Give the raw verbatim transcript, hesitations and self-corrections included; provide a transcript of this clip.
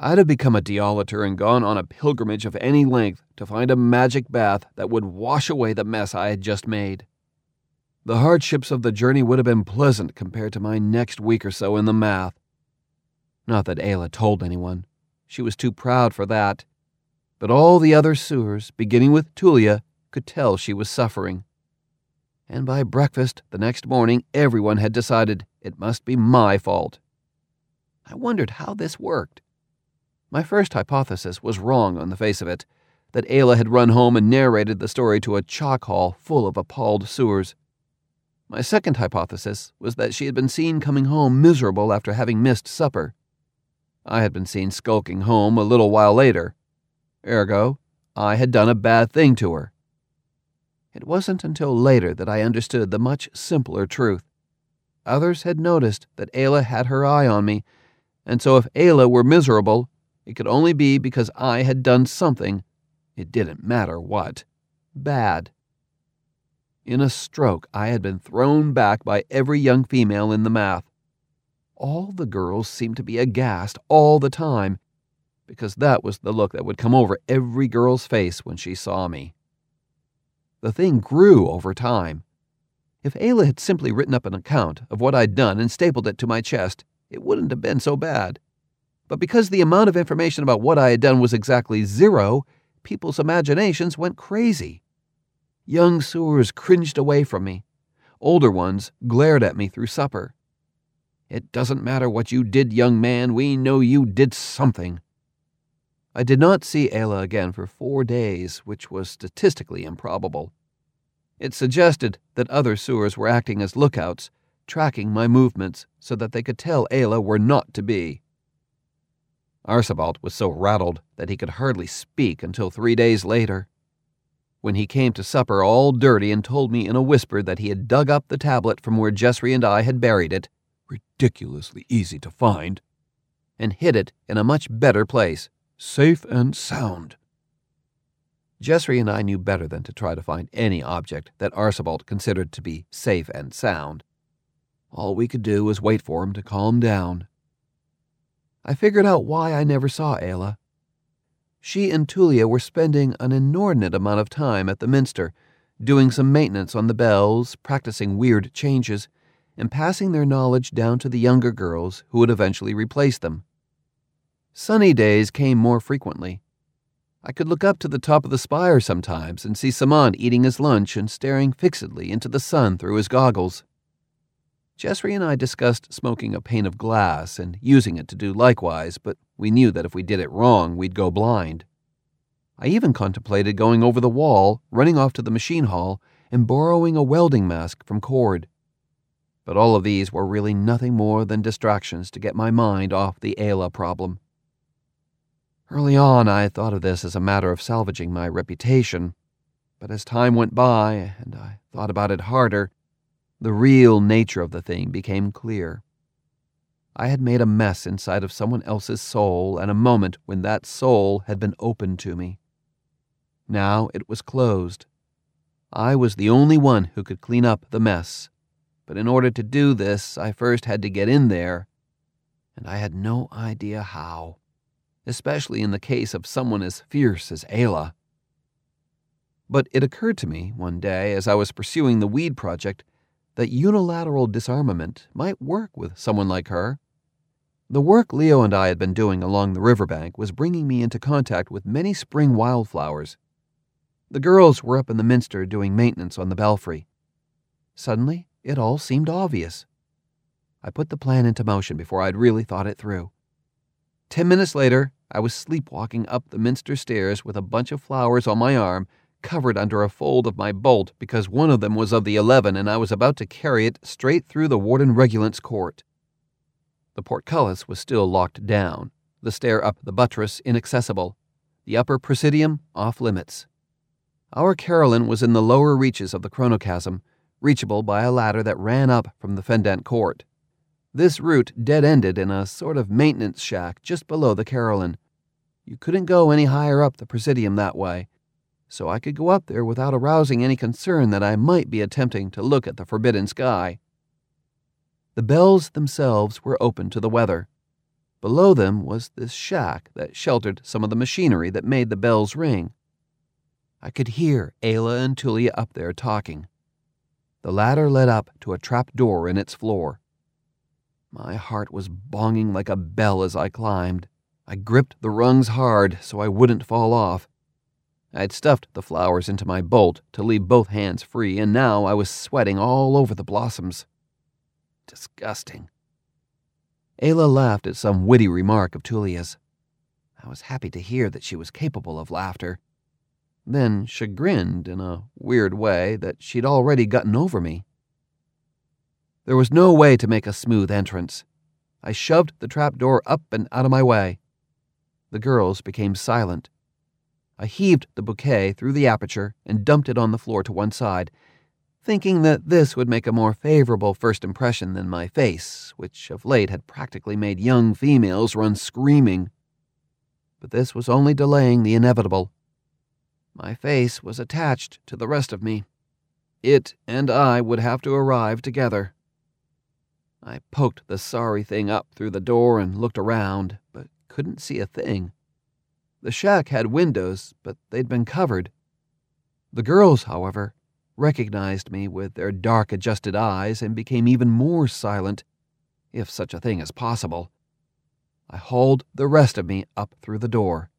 I'd have become a Diolator and gone on a pilgrimage of any length to find a magic bath that would wash away the mess I had just made. The hardships of the journey would have been pleasant compared to my next week or so in the math. Not that Ayla told anyone. She was too proud for that. But all the other sewers, beginning with Tulia, could tell she was suffering. And by breakfast the next morning, everyone had decided it must be my fault. I wondered how this worked. My first hypothesis was wrong on the face of it, that Ayla had run home and narrated the story to a chalk hall full of appalled sewers. My second hypothesis was that she had been seen coming home miserable after having missed supper. I had been seen skulking home a little while later. Ergo, I had done a bad thing to her. It wasn't until later that I understood the much simpler truth. Others had noticed that Ayla had her eye on me, and so if Ayla were miserable, it could only be because I had done something, it didn't matter what, bad. In a stroke, I had been thrown back by every young female in the math. All the girls seemed to be aghast all the time, because that was the look that would come over every girl's face when she saw me. The thing grew over time. If Ayla had simply written up an account of what I'd done and stapled it to my chest, it wouldn't have been so bad. But because the amount of information about what I had done was exactly zero, people's imaginations went crazy. Young sewers cringed away from me. Older ones glared at me through supper. "It doesn't matter what you did, young man, we know you did something." I did not see Ayla again for four days, which was statistically improbable. It suggested that other sewers were acting as lookouts, tracking my movements so that they could tell Ayla were not to be. Archibald was so rattled that he could hardly speak until three days later. When he came to supper all dirty and told me in a whisper that he had dug up the tablet from where Jessry and I had buried it, ridiculously easy to find, and hid it in a much better place, safe and sound. Jessry and I knew better than to try to find any object that Archibald considered to be safe and sound. All we could do was wait for him to calm down. I figured out why I never saw Ayla. She and Tulia were spending an inordinate amount of time at the Minster, doing some maintenance on the bells, practicing weird changes, and passing their knowledge down to the younger girls who would eventually replace them. Sunny days came more frequently. I could look up to the top of the spire sometimes and see Samand eating his lunch and staring fixedly into the sun through his goggles. Jessry and I discussed smoking a pane of glass and using it to do likewise, but we knew that if we did it wrong, we'd go blind. I even contemplated going over the wall, running off to the machine hall, and borrowing a welding mask from Cord. But all of these were really nothing more than distractions to get my mind off the Ayla problem. Early on, I thought of this as a matter of salvaging my reputation, but as time went by and I thought about it harder, the real nature of the thing became clear. I had made a mess inside of someone else's soul at a moment when that soul had been opened to me. Now it was closed. I was the only one who could clean up the mess, but in order to do this, I first had to get in there, and I had no idea how, especially in the case of someone as fierce as Ayla. But it occurred to me one day as I was pursuing the weed project that unilateral disarmament might work with someone like her. The work Leo and I had been doing along the riverbank was bringing me into contact with many spring wildflowers. The girls were up in the Minster doing maintenance on the belfry. Suddenly, it all seemed obvious. I put the plan into motion before I'd really thought it through. Ten minutes later, I was sleepwalking up the Minster stairs with a bunch of flowers on my arm, covered under a fold of my bolt because one of them was of the eleven and I was about to carry it straight through the Warden Regulant's court. The portcullis was still locked down, the stair up the buttress inaccessible, the upper presidium off limits. Our Carolyn was in the lower reaches of the chronochasm, reachable by a ladder that ran up from the Fendant court. This route dead-ended in a sort of maintenance shack just below the Carolyn. You couldn't go any higher up the presidium that way, so I could go up there without arousing any concern that I might be attempting to look at the forbidden sky. The bells themselves were open to the weather. Below them was this shack that sheltered some of the machinery that made the bells ring. I could hear Ayla and Tulia up there talking. The ladder led up to a trap door in its floor. My heart was bonging like a bell as I climbed. I gripped the rungs hard so I wouldn't fall off. I had stuffed the flowers into my bolt to leave both hands free, and now I was sweating all over the blossoms. Disgusting. Ayla laughed at some witty remark of Tulia's. I was happy to hear that she was capable of laughter, then chagrined in a weird way that she'd already gotten over me. There was no way to make a smooth entrance. I shoved the trapdoor up and out of my way. The girls became silent. I heaved the bouquet through the aperture and dumped it on the floor to one side, thinking that this would make a more favorable first impression than my face, which of late had practically made young females run screaming. But this was only delaying the inevitable. My face was attached to the rest of me. It and I would have to arrive together. I poked the sorry thing up through the door and looked around, but couldn't see a thing. The shack had windows, but they'd been covered. The girls, however, recognized me with their dark, adjusted eyes and became even more silent, if such a thing is possible. I hauled the rest of me up through the door.